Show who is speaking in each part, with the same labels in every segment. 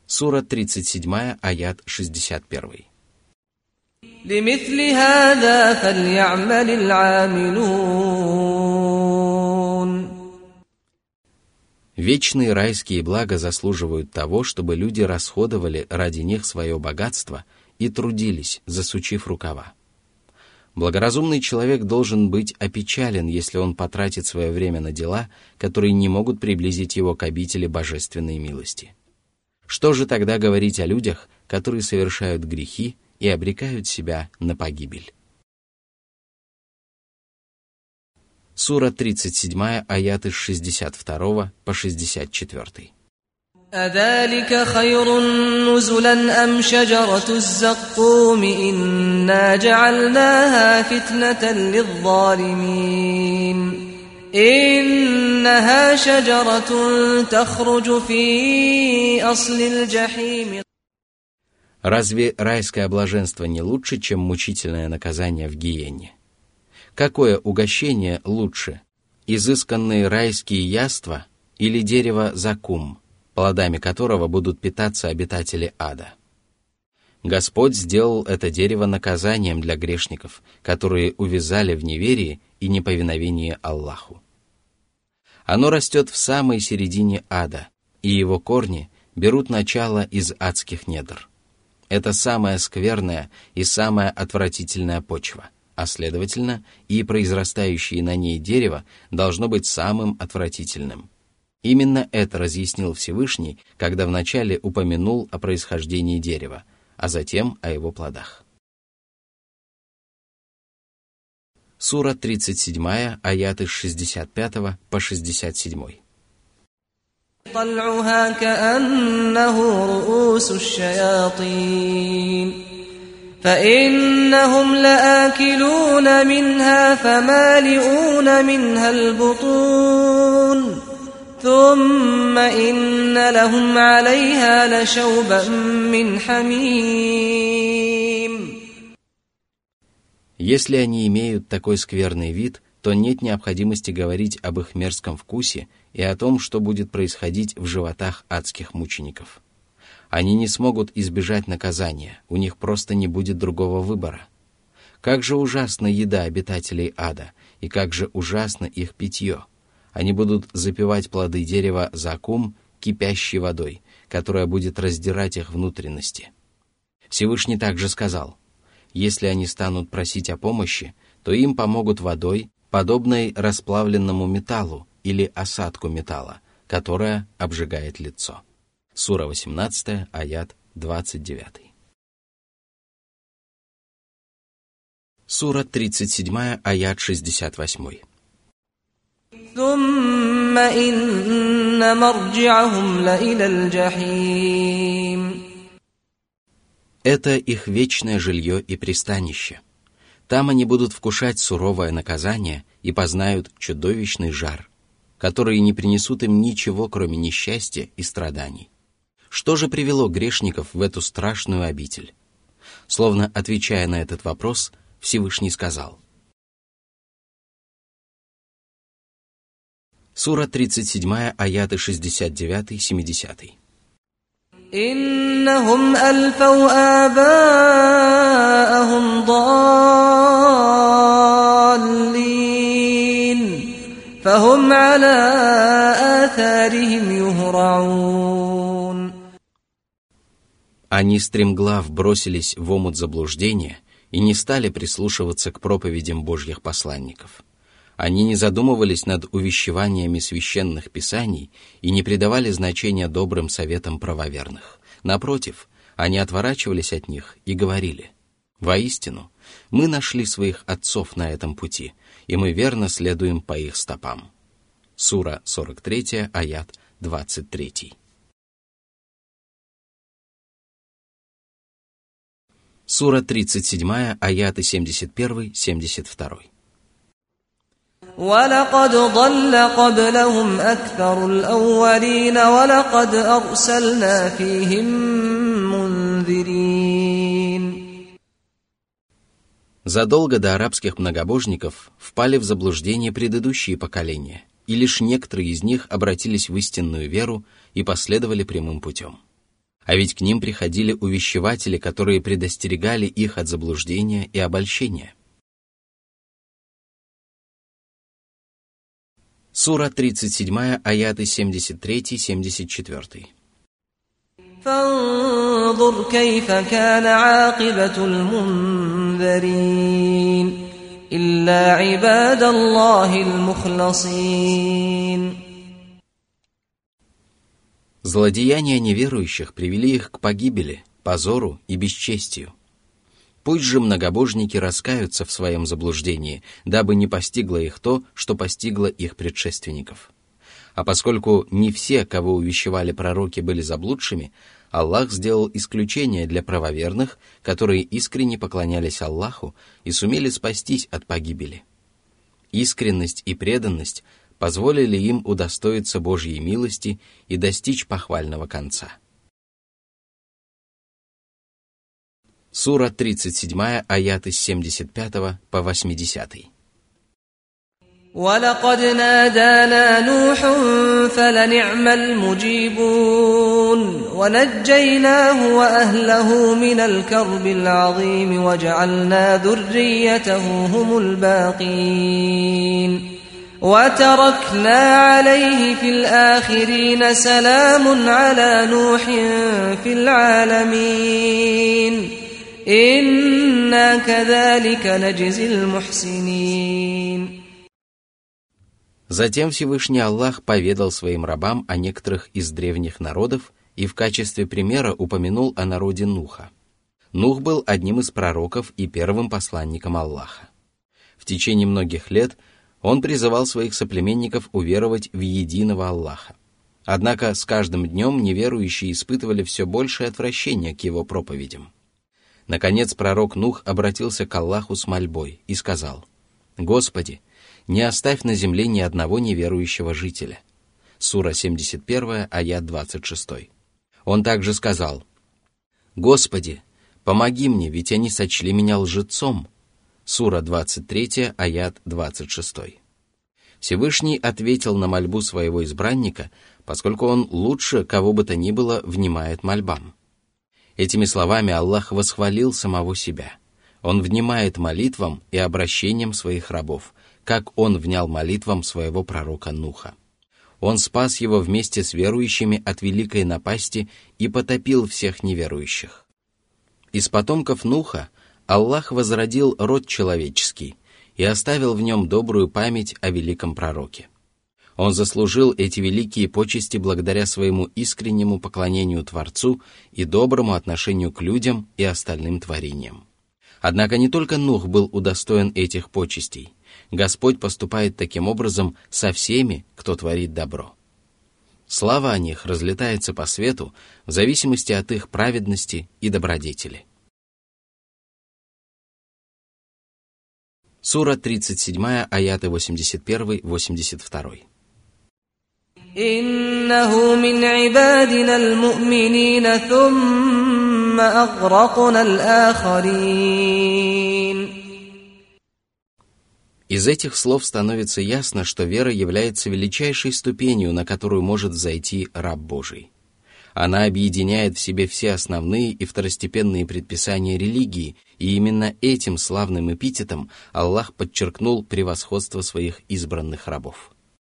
Speaker 1: Сура 37, аят 61.
Speaker 2: لِمِثْلِ هَذَا فَلْيَعْمَلِ الْعَامِلُونَ.
Speaker 1: Вечные райские блага заслуживают того, чтобы люди расходовали ради них свое богатство и трудились, засучив рукава. Благоразумный человек должен быть опечален, если он потратит свое время на дела, которые не могут приблизить его к обители божественной милости. Что же тогда говорить о людях, которые совершают грехи и обрекают себя на погибель? Сура 37, аяты с 62 по 64.
Speaker 2: أَذَلِكَ خَيْرٌ نُزُلًا أَمْ شَجَرَةُ الزَّقُّومِ إِنَّا جَعَلْنَاهَا فِتْنَةً لِلظَّالِمِينَ إِنَّهَا شَجَرَةٌ تَخْرُجُ فِي أَصْلِ الْجَحِيمِ.
Speaker 1: Разве райское блаженство не лучше, чем мучительное наказание в гиенне? Какое угощение лучше, изысканные райские яства или дерево закум, плодами которого будут питаться обитатели ада? Господь сделал это дерево наказанием для грешников, которые увязали в неверии и неповиновении Аллаху. Оно растет в самой середине ада, и его корни берут начало из адских недр. Это самая скверная и самая отвратительная почва, а следовательно, и произрастающее на ней дерево должно быть самым отвратительным. Именно это разъяснил Всевышний, когда вначале упомянул о происхождении дерева, а затем о его плодах. Сура 37, аяты с 65 по 67.
Speaker 2: طَلْعُهَا كَأَنَّهُ رُءُوسُ الشَّيَاطِينِ فَإِنَّهُمْ لَآكِلُونَ مِنْهَا فَمَالِئُونَ مِنْهَا الْبُطُونَ ثُمَّ إِنَّ لَهُمْ عَلَيْهَا لَشَوْبًا مِّنْ حَمِيمٍ.
Speaker 1: Если они имеют такой скверный вид, то нет необходимости говорить об их мерзком вкусе и о том, что будет происходить в животах адских мучеников. Они не смогут избежать наказания, у них просто не будет другого выбора. Как же ужасна еда обитателей ада, и как же ужасно их питье. Они будут запивать плоды дерева закум кипящей водой, которая будет раздирать их внутренности. Всевышний также сказал: если они станут просить о помощи, то им помогут водой, подобной расплавленному металлу или осадку металла, которая обжигает лицо. Сура 18, аят 29. Сура 37, аят 68.
Speaker 2: ثُمَّ إِنَّ مَرْجِعَهُمْ لَإِلَى الْجَحِيمِ.
Speaker 1: Это их вечное жилье и пристанище. Там они будут вкушать суровое наказание и познают чудовищный жар, которые не принесут им ничего, кроме несчастья и страданий. Что же привело грешников в эту страшную обитель? Словно отвечая на этот вопрос, Всевышний сказал. Сура 37, аяты 69-70.
Speaker 2: إِنَّهُمْ أَلْفَوْا آبَاءَهُمْ ضَالِّينَ فَهُمْ عَلَى آثَارِهِمْ يُهْرَعُونَ.
Speaker 1: Они стремглав бросились в омут заблуждения и не стали прислушиваться к проповедям Божьих посланников. Они не задумывались над увещеваниями священных писаний и не придавали значения добрым советам правоверных. Напротив, они отворачивались от них и говорили: «Воистину, мы нашли своих отцов на этом пути, и мы верно следуем по их стопам». Сура 43, аят 23. Сура 37, аяты 71-72.
Speaker 2: وَلَقَدْ ضَلَّ قَبْلَهُمْ أَكْثَرُ الْأَوَّلِينَ وَلَقَدْ أَرْسَلْنَا فِيهِمْ مُنذِرِينَ.
Speaker 1: Задолго до арабских многобожников впали в заблуждение предыдущие поколения, и лишь некоторые из них обратились в истинную веру и последовали прямым путем. А ведь к ним приходили увещеватели, которые предостерегали их от заблуждения и обольщения. Сура 37, аяты 73-74.
Speaker 2: فانظر كيف كان عاقبة المنذرين إلا عباد الله المخلصين.
Speaker 1: Злодеяния неверующих привели их к погибели, позору и бесчестию. Пусть же многобожники раскаются в своем заблуждении, дабы не постигло их то, что постигло их предшественников. А поскольку не все, кого увещевали пророки, были заблудшими, Аллах сделал исключение для правоверных, которые искренне поклонялись Аллаху и сумели спастись от погибели. Искренность и преданность позволили им удостоиться Божьей милости и достичь похвального конца. Сура 37, аяты с 75 по 80.
Speaker 2: ولقد نادانا نوح فلنعم المجيبون ونجيناه وأهله من الكرب العظيم وجعلنا ذريته هم الباقين وتركنا عليه في الآخرين سلام على نوح في العالمين إنا كذلك نجزي المحسنين.
Speaker 1: Затем Всевышний Аллах поведал своим рабам о некоторых из древних народов и в качестве примера упомянул о народе Нуха. Нух был одним из пророков и первым посланником Аллаха. В течение многих лет он призывал своих соплеменников уверовать в единого Аллаха. Однако с каждым днем неверующие испытывали все большее отвращение к его проповедям. Наконец пророк Нух обратился к Аллаху с мольбой и сказал: «Господи, не оставь на земле ни одного неверующего жителя». Сура 71, аят 26. Он также сказал: «Господи, помоги мне, ведь они сочли меня лжецом». Сура 23, аят 26. Всевышний ответил на мольбу своего избранника, поскольку он лучше кого бы то ни было внимает мольбам. Этими словами Аллах восхвалил самого себя. Он внимает молитвам и обращениям своих рабов, как он внял молитвам своего пророка Нуха. Он спас его вместе с верующими от великой напасти и потопил всех неверующих. Из потомков Нуха Аллах возродил род человеческий и оставил в нем добрую память о великом пророке. Он заслужил эти великие почести благодаря своему искреннему поклонению Творцу и доброму отношению к людям и остальным творениям. Однако не только Нух был удостоен этих почестей. Господь поступает таким образом со всеми, кто творит добро. Слава о них разлетается по свету в зависимости от их праведности и добродетели. Сура 37, аяты 81-82.
Speaker 2: إنه من عبادنا المؤمنين ثم أغرقنا الآخرين.
Speaker 1: Из этих слов становится ясно, что вера является величайшей ступенью, на которую может взойти раб Божий. Она объединяет в себе все основные и второстепенные предписания религии, и именно этим славным эпитетом Аллах подчеркнул превосходство своих избранных рабов.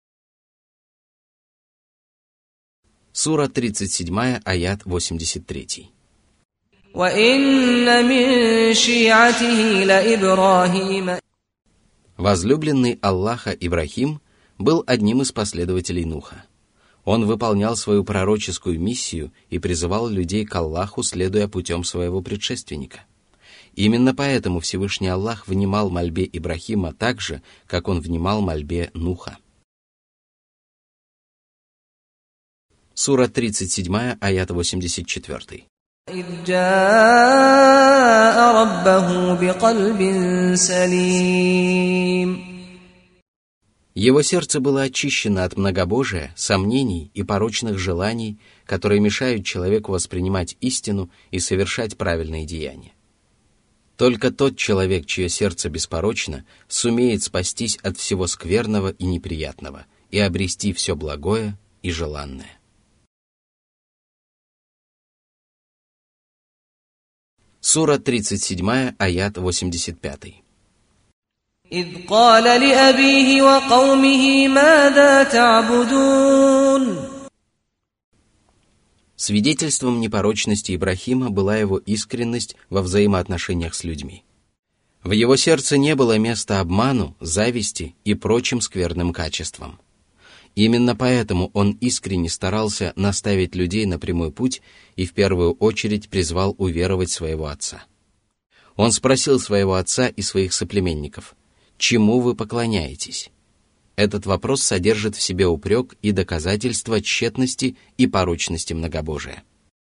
Speaker 1: Сура 37, аят 83.
Speaker 2: وَإِنَّ مِن شِيعَتِهِ لَإِبْرَاهِيمَ.
Speaker 1: Возлюбленный Аллаха Ибрахим был одним из последователей Нуха. Он выполнял свою пророческую миссию и призывал людей к Аллаху, следуя путем своего предшественника. Именно поэтому Всевышний Аллах внимал мольбе Ибрахима так же, как он внимал мольбе Нуха. Сура 37, аят 84.
Speaker 2: إِذْ جَاءَ رَبَّهُ بِقَلْبٍ سَلِيمٍ.
Speaker 1: Его сердце было очищено от многобожия, сомнений и порочных желаний, которые мешают человеку воспринимать истину и совершать правильные деяния. Только тот человек, чье сердце беспорочно, сумеет спастись от всего скверного и неприятного и обрести все благое и желанное. Сура 37, аят 85.
Speaker 2: إذ قال لأبيه وقومه ماذا تعبدون.
Speaker 1: Свидетельством непорочности Ибрахима была его искренность во взаимоотношениях с людьми. В его сердце не было места обману, зависти и прочим скверным качествам. Именно поэтому он искренне старался наставить людей на прямой путь и в первую очередь призвал уверовать своего отца. Он спросил своего отца и своих соплеменников: «Чему вы поклоняетесь?» Этот вопрос содержит в себе упрек и доказательство тщетности и порочности многобожия.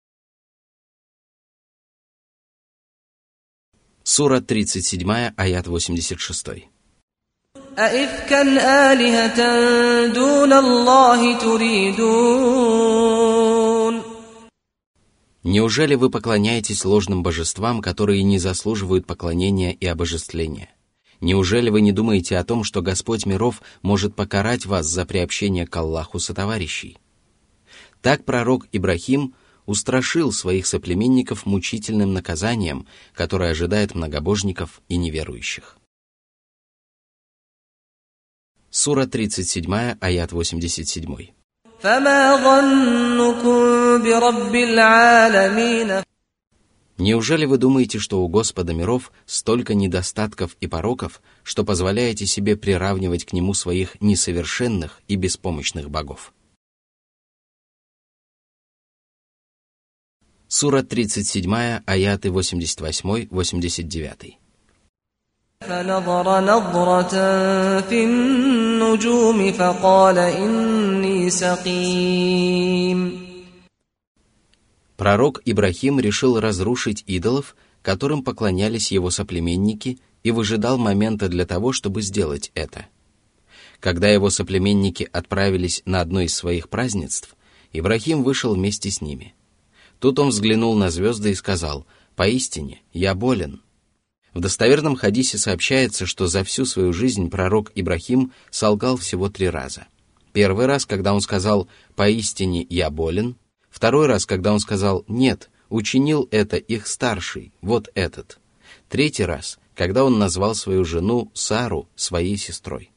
Speaker 1: Сура 37, аят 86.
Speaker 2: أَإِفْكًا آلِهَةً دُونَ اللَّهِ تُرِيدُونَ.
Speaker 1: Неужели вы поклоняетесь ложным божествам, которые не заслуживают поклонения и обожествления? Неужели вы не думаете о том, что Господь миров может покарать вас за приобщение к Аллаху сотоварищей? Так пророк Ибрахим устрашил своих соплеменников мучительным наказанием, которое ожидает многобожников и неверующих. Сура 37, аят 87.
Speaker 2: فَمَا ظَنُّكُمْ بِرَبِّ الْعَالَمِينَ.
Speaker 1: Неужели вы думаете, что у Господа миров столько недостатков и пороков, что позволяете себе приравнивать к Нему своих несовершенных и беспомощных богов? Сура 37, аяты 88-89.
Speaker 2: فنظر نظرة في النجوم فقال إني سقيم.
Speaker 1: Пророк Ибрахим решил разрушить идолов, которым поклонялись его соплеменники, и выжидал момента для того, чтобы сделать это. Когда его соплеменники отправились на одно из своих празднеств, Ибрахим вышел вместе с ними. Тут он взглянул на звезды и сказал: «Поистине, я болен». В достоверном хадисе сообщается, что за всю свою жизнь пророк Ибрахим солгал всего 3 раза. Первый раз, когда он сказал «поистине я болен», второй раз, когда он сказал «нет, учинил это их старший, вот этот», третий раз, когда он назвал свою жену Сару своей сестрой.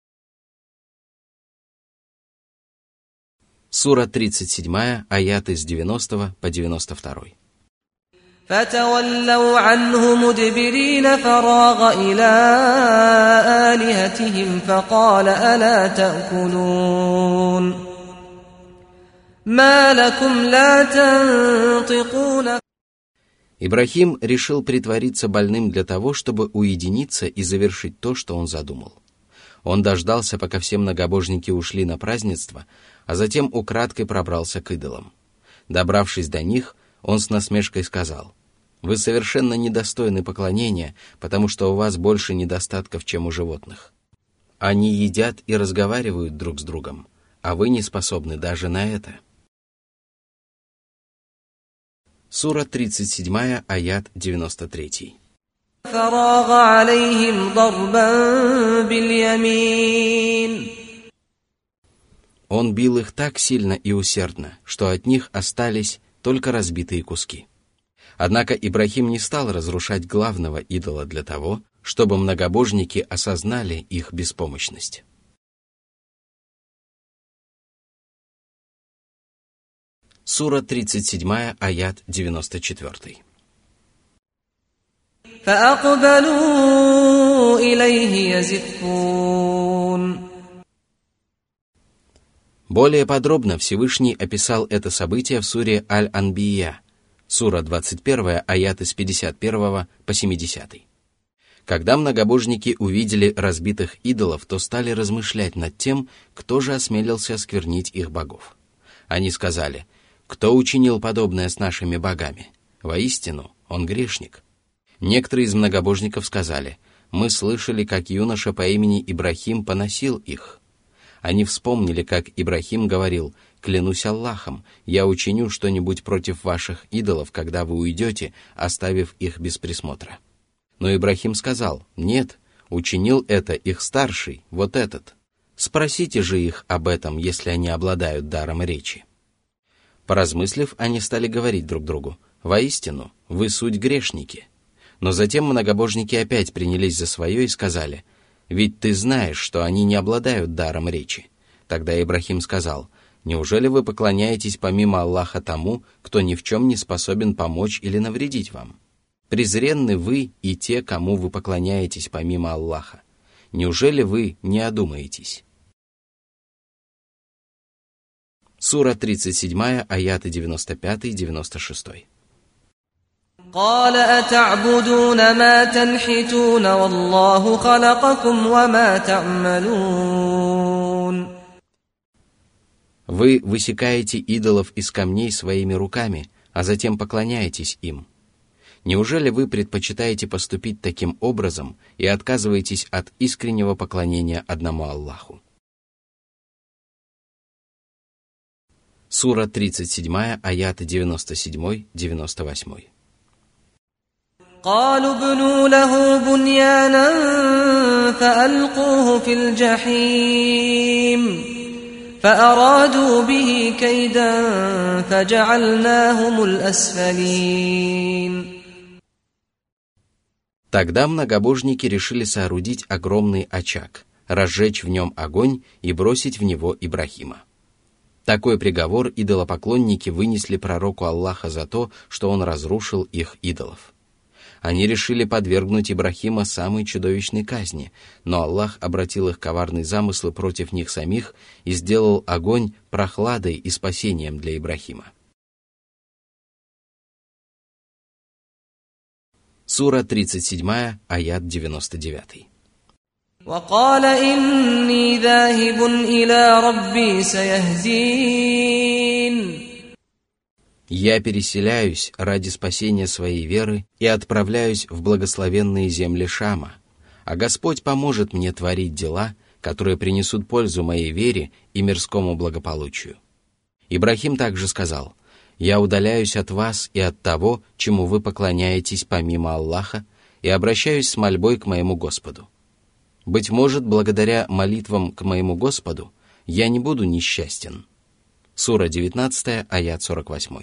Speaker 1: Сура 37, аяты с 90 по 92.
Speaker 2: فتولوا عنه مدبرين فراغ إلى آلهتهم فقال ألا تأكلون ما لكم لا تنطقون.
Speaker 1: Ибрахим решил притвориться больным для того, чтобы уединиться и завершить то, что он задумал. Он дождался, пока все многобожники ушли на празднество, а затем украдкой пробрался к идолам. Добравшись до них, он с насмешкой сказал: «Вы совершенно недостойны поклонения, потому что у вас больше недостатков, чем у животных. Они едят и разговаривают друг с другом, а вы не способны даже на это». Сура 37, аят 93.
Speaker 2: فراغ عليهم ضربا باليمين.
Speaker 1: Он бил их так сильно и усердно, что от них остались только разбитые куски. Однако Ибрахим не стал разрушать главного идола для того, чтобы многобожники осознали их беспомощность. Сура 37, аят 94.
Speaker 2: فأقبلوا إليه يزفون.
Speaker 1: Более подробно Всевышний описал это событие в суре Аль-Анбия, сура 21, аяты с 51 по 70. Когда многобожники увидели разбитых идолов, то стали размышлять над тем, кто же осмелился осквернить их богов. Они сказали: «Кто учинил подобное с нашими богами? Воистину, он грешник». Некоторые из многобожников сказали: «Мы слышали, как юноша по имени Ибрахим поносил их». Они вспомнили, как Ибрахим говорил: «Клянусь Аллахом, я учиню что-нибудь против ваших идолов, когда вы уйдете, оставив их без присмотра». Но Ибрахим сказал: «Нет, учинил это их старший, вот этот. Спросите же их об этом, если они обладают даром речи». Поразмыслив, они стали говорить друг другу: воистину, вы суть грешники». Но затем многобожники опять принялись за свое и сказали: «Ведь ты знаешь, что они не обладают даром речи». Тогда Ибрахим сказал: «Неужели вы поклоняетесь помимо Аллаха тому, кто ни в чем не способен помочь или навредить вам? Презренны вы и те, кому вы поклоняетесь помимо Аллаха. Неужели вы не одумаетесь?» Сура 37, аяты 95-96.
Speaker 2: قال أتعبدون ما تنحتون والله خلقكم وما تعملون.
Speaker 1: Вы высекаете идолов из камней своими руками, а затем поклоняетесь им. Неужели вы предпочитаете поступить таким образом и отказываетесь от искреннего поклонения одному Аллаху? Сура 37, аяты 97-98.
Speaker 2: قالوا ابنوا له بنيانا فألقوه في الجحيم فأرادوا به كيدا فجعلناهم الأسفلين.
Speaker 1: Тогда многобожники решили соорудить огромный очаг, разжечь в нем огонь и бросить в него Ибрахима. Такой приговор идолопоклонники вынесли пророку Аллаха за то, что он разрушил их идолов. Они решили подвергнуть Ибрахима самой чудовищной казни, но Аллах обратил их коварные замыслы против них самих и сделал огонь прохладой и спасением для Ибрахима. Сура 37, аят 99.
Speaker 2: وقال إني ذاهب إلى ربي سيهدين.
Speaker 1: «Я переселяюсь ради спасения своей веры и отправляюсь в благословенные земли Шама, а Господь поможет мне творить дела, которые принесут пользу моей вере и мирскому благополучию». Ибрахим также сказал: «Я удаляюсь от вас и от того, чему вы поклоняетесь помимо Аллаха, и обращаюсь с мольбой к моему Господу. Быть может, благодаря молитвам к моему Господу я не буду несчастен». Сура 19, аят 48.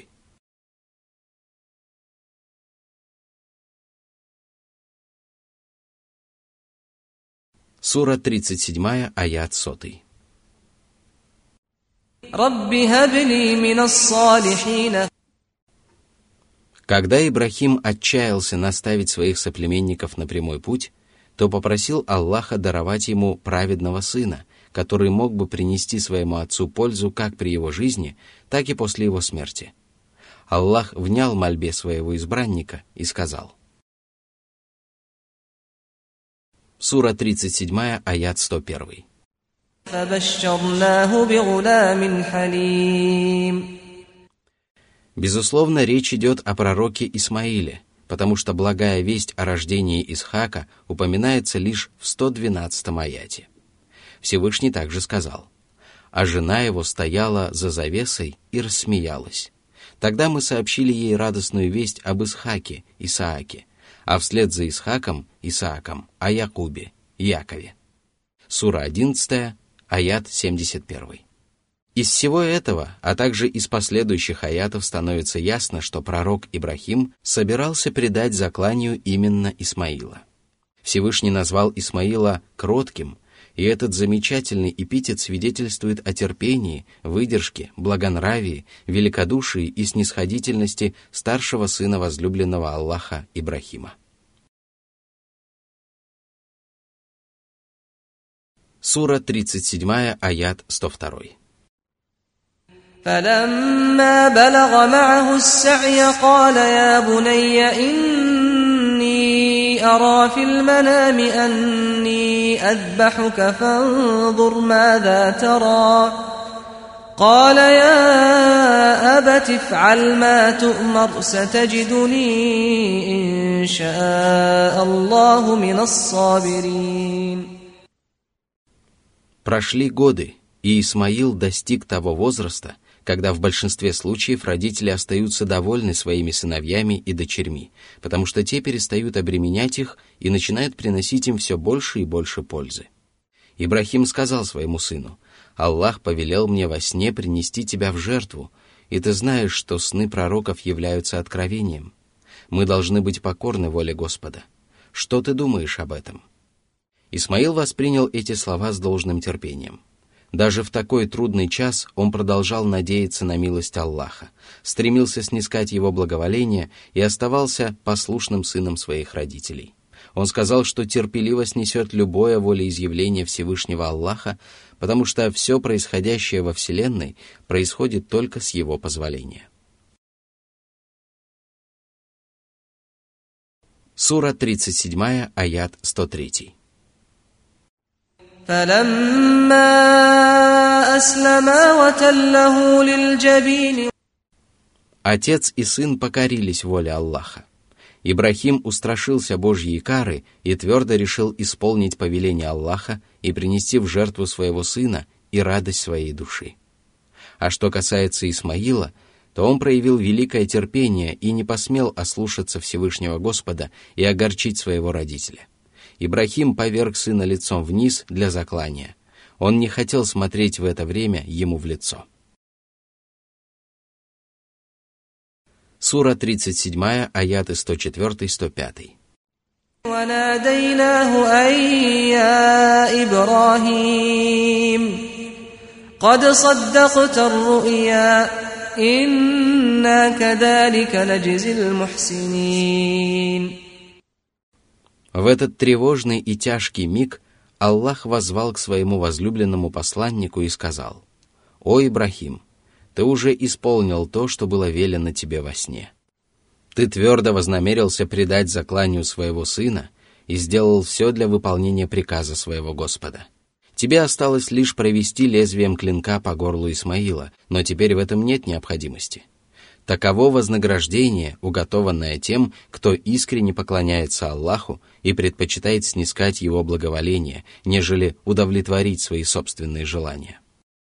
Speaker 1: Сура 37, аят 100.
Speaker 2: رب هب لي من الصالحين.
Speaker 1: Когда Ибрахим отчаялся наставить своих соплеменников на прямой путь, то попросил Аллаха даровать ему праведного сына, который мог бы принести своему отцу пользу как при его жизни, так и после его смерти. Аллах внял мольбе своего избранника и сказал. Сура 37, аят 101.
Speaker 2: فبشرناه بغلام حليم.
Speaker 1: Безусловно, речь идет о пророке Исмаиле, потому что благая весть о рождении Исхака упоминается лишь в 112-м аяте. Всевышний также сказал: «А жена его стояла за завесой и рассмеялась. Тогда мы сообщили ей радостную весть об Исхаке, Исааке, а вслед за Исхаком, Исааком, о Якубе, Якове». Сура 11, аят 71. Из всего этого, а также из последующих аятов становится ясно, что пророк Ибрахим собирался предать закланию именно Исмаила. Всевышний назвал Исмаила кротким, и этот замечательный эпитет свидетельствует о терпении, выдержке, благонравии, великодушии и снисходительности старшего сына возлюбленного Аллаха Ибрахима. Сура 37, аят 102.
Speaker 2: فلما بلغ معه السعي قال يا بني إني أرى في المنام أني أذبحك فانظر ماذا ترى قال يا أبت افعل ما تؤمر ستجدني إن شاء الله من الصابرين.
Speaker 1: Прошли годы, и Исмаил достиг того возраста, когда в большинстве случаев родители остаются довольны своими сыновьями и дочерьми, потому что те перестают обременять их и начинают приносить им все больше и больше пользы. Ибрахим сказал своему сыну: «Аллах повелел мне во сне принести тебя в жертву, и ты знаешь, что сны пророков являются откровением. Мы должны быть покорны воле Господа. Что ты думаешь об этом?» Исмаил воспринял эти слова с должным терпением. Даже в такой трудный час он продолжал надеяться на милость Аллаха, стремился снискать его благоволение и оставался послушным сыном своих родителей. Он сказал, что терпеливо снесет любое волеизъявление Всевышнего Аллаха, потому что все происходящее во Вселенной происходит только с его позволения. Сура 37, аят 103. Отец и сын покорились воле Аллаха. Ибрахим устрашился Божьей кары и твердо решил исполнить повеление Аллаха и принести в жертву своего сына и радость своей души. А что касается Исмаила, то он проявил великое терпение и не посмел ослушаться Всевышнего Господа и огорчить своего родителя. Ибрахим поверг сына лицом вниз для заклания. Он не хотел смотреть в это время ему в лицо. Сура 37, аяты 104-105.
Speaker 2: وَنَادَيْنَاهُ أَن يَا إِبْرَاهِيمُ قَدْ صَدَّقْتَ الرُّؤْيَا إِنَّا كَذَلِكَ نَجْزِي الْمُحْسِنِينَ.
Speaker 1: В этот тревожный и тяжкий миг Аллах воззвал к своему возлюбленному посланнику и сказал: «О Ибрахим, ты уже исполнил то, что было велено тебе во сне. Ты твердо вознамерился предать закланию своего сына и сделал все для выполнения приказа своего Господа. Тебе осталось лишь провести лезвием клинка по горлу Исмаила, но теперь в этом нет необходимости. Таково вознаграждение, уготованное тем, кто искренне поклоняется Аллаху и предпочитает снискать его благоволение, нежели удовлетворить свои собственные желания».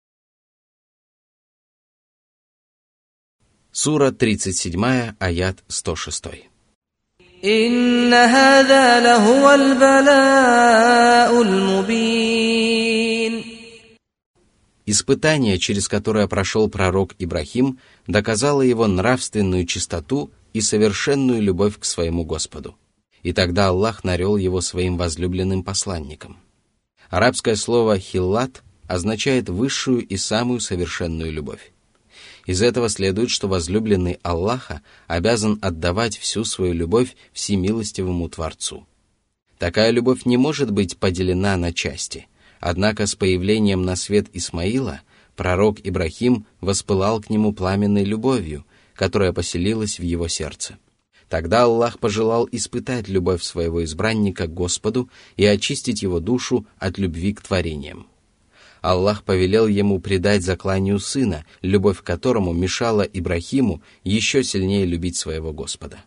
Speaker 1: Сура 37, аят 106.
Speaker 2: «Инна хаза лахуал бала'уль мубин».
Speaker 1: Испытание, через которое прошел пророк Ибрахим, доказало его нравственную чистоту и совершенную любовь к своему Господу. И тогда Аллах нарек его своим возлюбленным посланником. Арабское слово «хиллат» означает высшую и самую совершенную любовь. Из этого следует, что возлюбленный Аллаха обязан отдавать всю свою любовь всемилостивому Творцу. Такая любовь не может быть поделена на части, однако с появлением на свет Исмаила пророк Ибрахим воспылал к нему пламенной любовью, которая поселилась в его сердце. Тогда Аллах пожелал испытать любовь своего избранника к Господу и очистить его душу от любви к творениям. Аллах повелел ему предать закланию сына, любовь к которому мешала Ибрахиму еще сильнее любить своего Господа.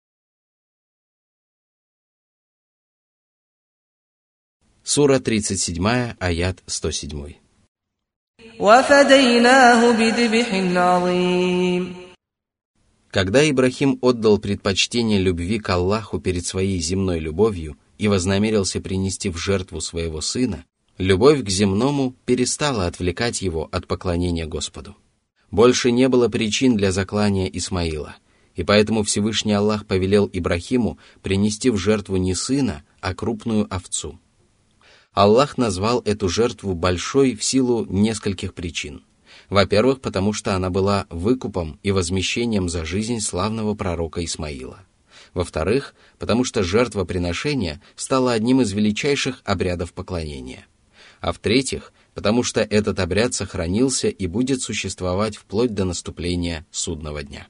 Speaker 1: Сура 37, аят 107.
Speaker 2: وَفَدَيْنَاهُ بِذِبْحٍ عَظِيمٍ.
Speaker 1: Когда Ибрахим отдал предпочтение любви к Аллаху перед своей земной любовью и вознамерился принести в жертву своего сына, любовь к земному перестала отвлекать его от поклонения Господу. Больше не было причин для заклания Исмаила, и поэтому Всевышний Аллах повелел Ибрахиму принести в жертву не сына, а крупную овцу. Аллах назвал эту жертву большой в силу нескольких причин. Во-первых, потому что она была выкупом и возмещением за жизнь славного пророка Исмаила. Во-вторых, потому что жертвоприношение стало одним из величайших обрядов поклонения. А в-третьих, потому что этот обряд сохранился и будет существовать вплоть до наступления судного дня.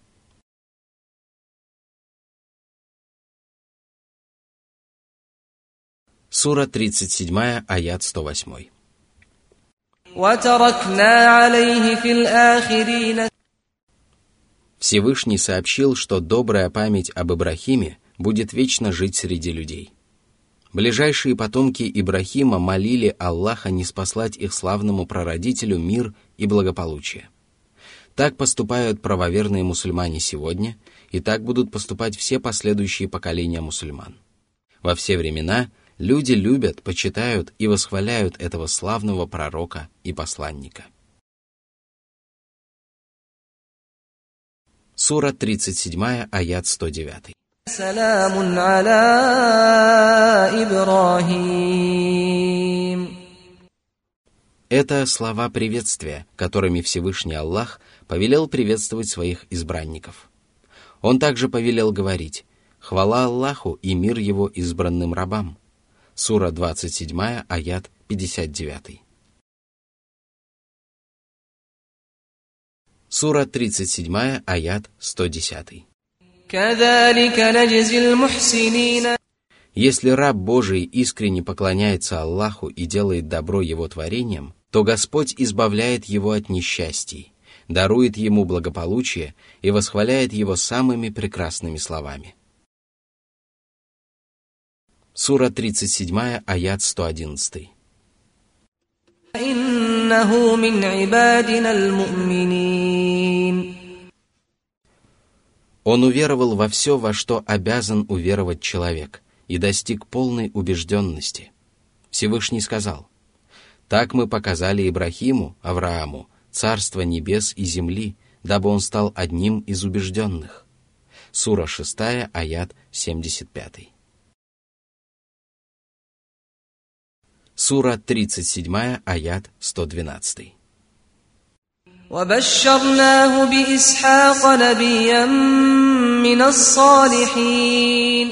Speaker 1: Сура 37, аят 108. Всевышний сообщил, что добрая память об Ибрахиме будет вечно жить среди людей. Ближайшие потомки Ибрахима молили Аллаха ниспослать их славному прародителю мир и благополучие. Так поступают правоверные мусульмане сегодня, и так будут поступать все последующие поколения мусульман. Во все времена люди любят, почитают и восхваляют этого славного пророка и посланника. Сура 37, аят 109.
Speaker 2: Саламун аля Ибрахим.
Speaker 1: Это слова приветствия, которыми Всевышний Аллах повелел приветствовать своих избранников. Он также повелел говорить: «Хвала Аллаху и мир его избранным рабам». Сура 27, аят 59. Сура 37, аят 110. Если раб Божий искренне поклоняется Аллаху и делает добро Его творениям, то Господь избавляет его от несчастий, дарует ему благополучие и восхваляет его самыми прекрасными словами. Сура 37, аят 111.
Speaker 2: «Иннаху мин ибадина аль-му'минин».
Speaker 1: Он уверовал во все, во что обязан уверовать человек, и достиг полной убежденности. Всевышний сказал: «Так мы показали Ибрахиму, Аврааму, царство небес и земли, дабы он стал одним из убежденных». Сура 6, аят 75. Сура 37, аят 112.
Speaker 2: وَبَشَّرْنَاهُ بِإِسْحَاقَ نَبِيًّا مِّنَ الصَّالِحِينَ.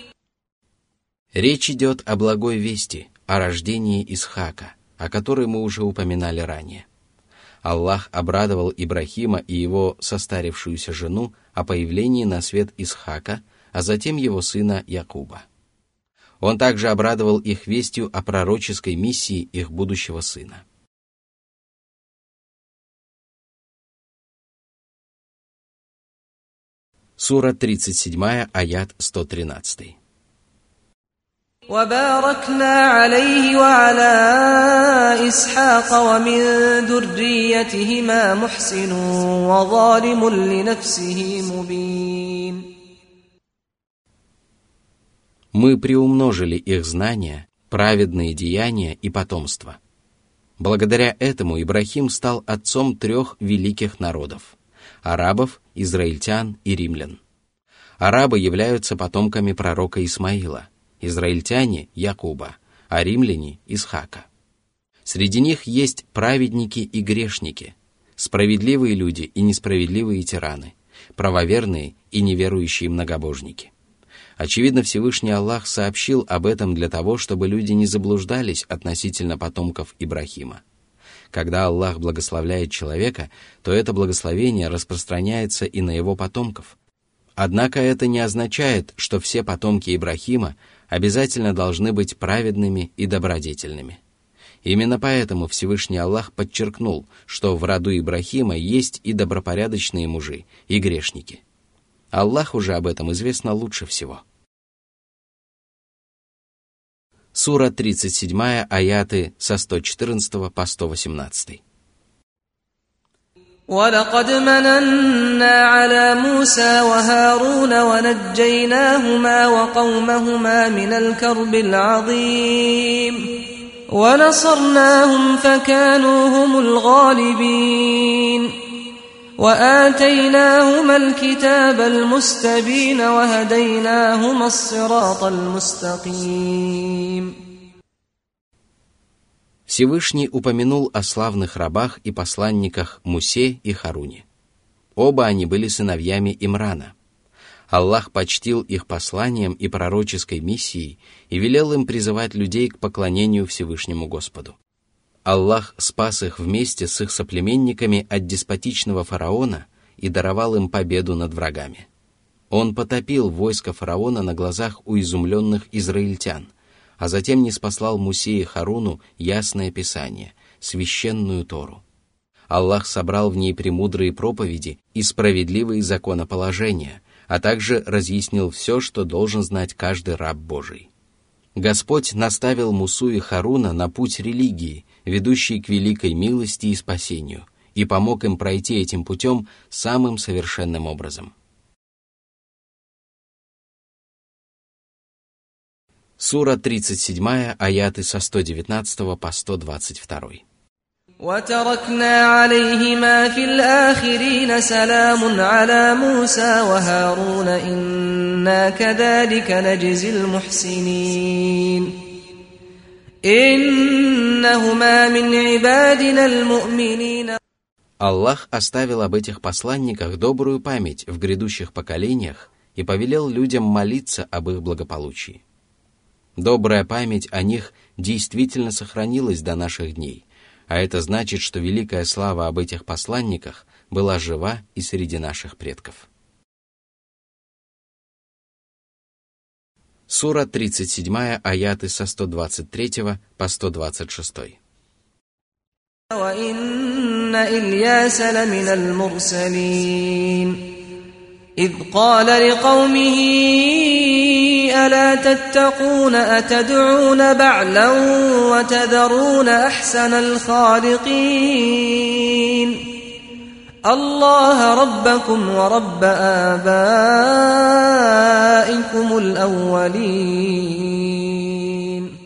Speaker 1: Речь идет о благой вести, о рождении Исхака, о которой мы уже упоминали ранее. Аллах обрадовал Ибрахима и его состарившуюся жену о появлении на свет Исхака, а затем его сына Якуба. Он также обрадовал их вестью о пророческой миссии их будущего сына. Сура 37, аят 113.
Speaker 2: وَبَارَكْنَا عَلَيْهِ وَعَلَى إِسْحَاقَ وَمِن ذُرِّيَّتِهِمَا مُحْسِنٌ وَظَالِمٌ لِنَفْسِهِ مُبِينٌ.
Speaker 1: Мы приумножили их знания, праведные деяния и потомство. Благодаря этому Ибрахим стал отцом 3 великих народов – арабов, израильтян и римлян. Арабы являются потомками пророка Исмаила, израильтяне – Якуба, а римляне – Исхака. Среди них есть праведники и грешники, справедливые люди и несправедливые тираны, правоверные и неверующие многобожники. Очевидно, Всевышний Аллах сообщил об этом для того, чтобы люди не заблуждались относительно потомков Ибрахима. Когда Аллах благословляет человека, то это благословение распространяется и на его потомков. Однако это не означает, что все потомки Ибрахима обязательно должны быть праведными и добродетельными. Именно поэтому Всевышний Аллах подчеркнул, что в роду Ибрахима есть и добропорядочные мужи, и грешники. Аллаху же об этом известно лучше всего. Сура 37, аяты со 114 по 118.
Speaker 2: وَلَقَدْ مَنَنَّا عَلَى مُوسَى وَهَارُونَ وَنَجَّيْنَاهُمَا وَقَوْمَهُمَا مِنَ الْكَرْبِ الْعَظِيمِ وَنَصَرْنَاهُمْ فَكَانُوا هُمُ الْغَالِبِينَ وَآتَيْنَاهُمَا الْكِتَابَ الْمُسْتَبِينَ وَهَدَيْنَاهُمَا الصِّرَاطَ الْمُسْتَقِيمَ.
Speaker 1: Всевышний упомянул о славных рабах и посланниках Мусе и Харуне. Оба они были сыновьями Имрана. Аллах почтил их посланием и пророческой миссией и велел им призывать людей к поклонению Всевышнему Господу. Аллах спас их вместе с их соплеменниками от деспотичного фараона и даровал им победу над врагами. Он потопил войско фараона на глазах у изумленных израильтян, а затем ниспослал Мусе и Харуну ясное писание, священную Тору. Аллах собрал в ней премудрые проповеди и справедливые законоположения, а также разъяснил все, что должен знать каждый раб Божий. Господь наставил Мусу и Харуна на путь религии, ведущий к великой милости и спасению, и помог им пройти этим путем самым совершенным образом. Сура 37, аяты со 119 по 122.
Speaker 2: وتركنا عليهما في الآخرين سلام على موسى وهارون إنا كذلك نجزي المحسنين إنهما من عبادنا المؤمنين.
Speaker 1: Аллах оставил об этих посланниках добрую память в грядущих поколениях и повелел людям молиться об их благополучии. Добрая память о них действительно сохранилась до наших дней, а это значит, что великая слава об этих посланниках была жива и среди наших предков. Сура 37, аяты со 123 по 126.
Speaker 2: وَإِنَّ إِلْيَاسَ لَمِنَ الْمُرْسَلِينَ إِذْ قَالَ لِقَوْمِهِ أَلَا تَتَّقُونَ أَتَدْعُونَ بَعْلًا وَتَذَرُونَ أَحْسَنَ الْخَالِقِينَ اللَّهَ رَبَّكُمْ وَرَبَّ آبَائِكُمُ الْأَوَّلِينَ.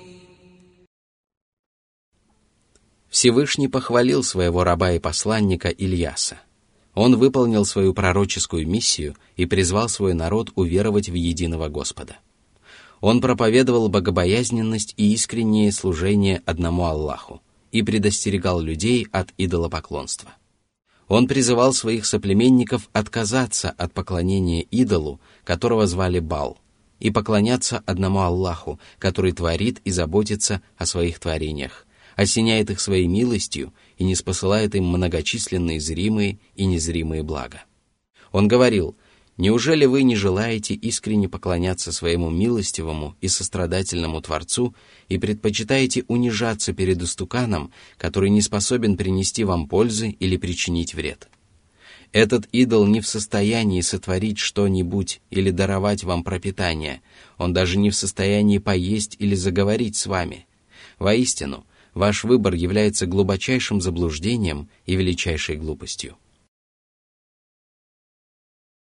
Speaker 1: Всевышний похвалил своего раба и посланника Ильяса. Он выполнил свою пророческую миссию и призвал свой народ уверовать в единого Господа. Он проповедовал богобоязненность и искреннее служение одному Аллаху и предостерегал людей от идолопоклонства. Он призывал своих соплеменников отказаться от поклонения идолу, которого звали Бал, и поклоняться одному Аллаху, который творит и заботится о своих творениях, осеняет их своей милостью и ниспосылает им многочисленные зримые и незримые блага. Он говорил: «Неужели вы не желаете искренне поклоняться своему милостивому и сострадательному Творцу и предпочитаете унижаться перед истуканом, который не способен принести вам пользы или причинить вред? Этот идол не в состоянии сотворить что-нибудь или даровать вам пропитание, он даже не в состоянии поесть или заговорить с вами. Воистину, ваш выбор является глубочайшим заблуждением и величайшей глупостью».